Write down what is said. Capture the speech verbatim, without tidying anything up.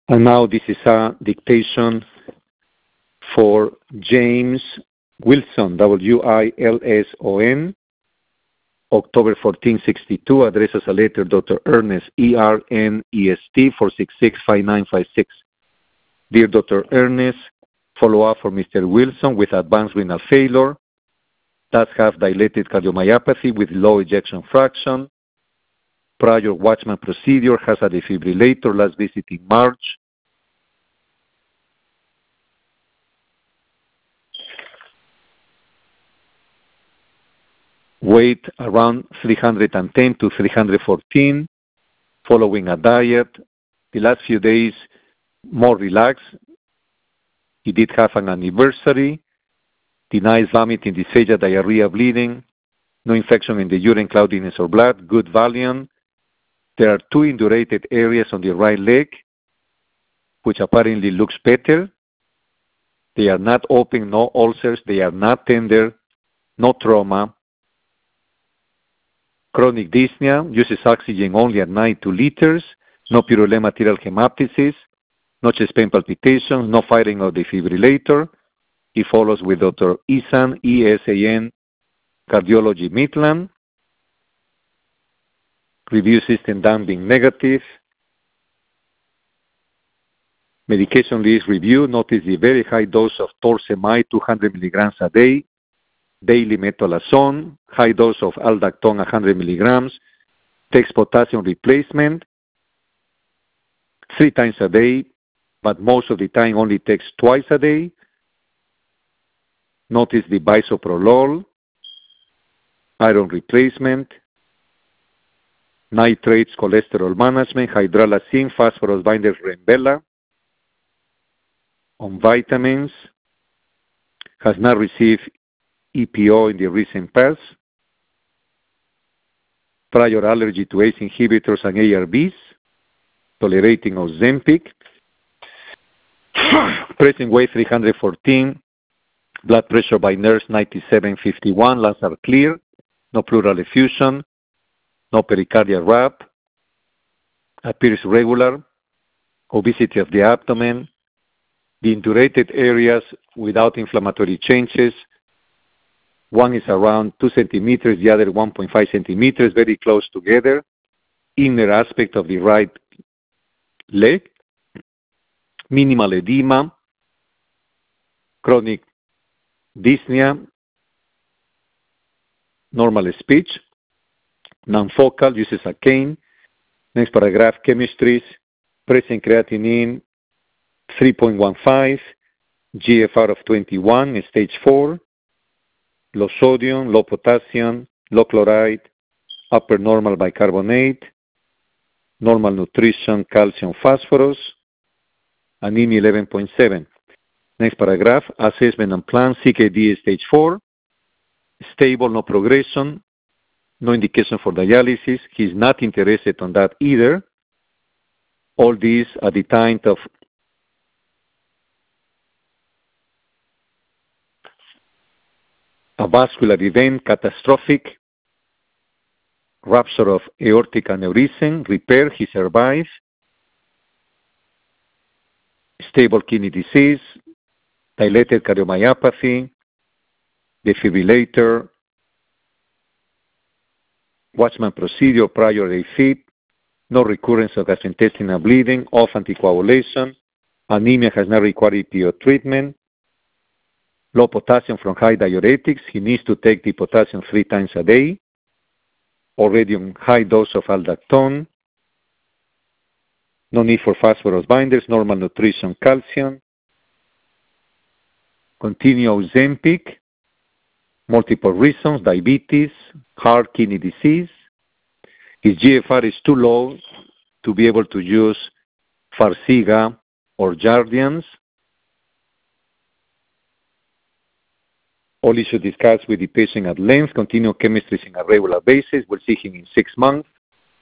And now this is a dictation for James Wilson, W I L S O N, October fourteenth, sixty-two, addresses a letter, Doctor Ernest, E R N E S T, four six six, five nine five six. Dear Doctor Ernest, follow-up for Mister Wilson with advanced renal failure, does have dilated cardiomyopathy with low ejection fraction, prior Watchman procedure, has a defibrillator, last visit in March. Weight around three hundred ten to three hundred fourteen, following a diet. The last few days, more relaxed. He did have an anniversary. Denies vomiting, dysphagia, diarrhea, bleeding. No infection in the urine, cloudiness or blood. Good Valium. There are two indurated areas on the right leg, which apparently looks better. They are not open, no ulcers. They are not tender, no trauma. Chronic dyspnea, uses oxygen only at night, two liters. No purulent arterial hemoptysis. No chest pain palpitations. No firing of defibrillator. He follows with Doctor Esan, E S A N, Cardiology, Midland. Review system done being negative. Medication list review. Notice the very high dose of torsemide, two hundred milligrams a day. Daily metolazone. High dose of aldactone, one hundred milligrams. Takes potassium replacement three times a day, but most of the time only takes twice a day. Notice the bisoprolol, iron replacement, nitrates, cholesterol management, hydralazine, phosphorus binders, Rembella. On vitamins, has not received E P O in the recent past. Prior allergy to A C E inhibitors and A R Bs. Tolerating Ozempic. Present weight three hundred fourteen. Blood pressure by nurse ninety-seven fifty-one. Lungs are clear. No pleural effusion. No pericardial rap. Appears regular. Obesity of the abdomen. The indurated areas without inflammatory changes. One is around two centimeters, the other one point five centimeters, very close together. Inner aspect of the right leg. Minimal edema. Chronic dyspnea. Normal speech. Non-focal, uses a cane. Next paragraph, chemistries. Present creatinine three point one five. G F R of twenty-one, stage four. Low sodium, low potassium, low chloride, upper normal bicarbonate, normal nutrition, calcium, phosphorus, anemia eleven point seven. Next paragraph, assessment and plan, C K D stage four, stable, no progression, no indication for dialysis. He's not interested on that either. All these at the time of a vascular event, catastrophic, rupture of aortic aneurysm, repair, he survived, stable kidney disease, dilated cardiomyopathy, defibrillator, Watchman procedure, prior A Fib, no recurrence of gastrointestinal bleeding, off anticoagulation, anemia has not required E P O treatment, low potassium from high diuretics. He needs to take the potassium three times a day. Already on high dose of aldactone. No need for phosphorus binders. Normal nutrition, calcium. Continue Ozempic. Multiple reasons, diabetes, heart, kidney disease. His G F R is too low to be able to use Farxiga or Jardiance. All issues discussed with the patient at length. Continue chemistries on a regular basis. We'll see him in six months.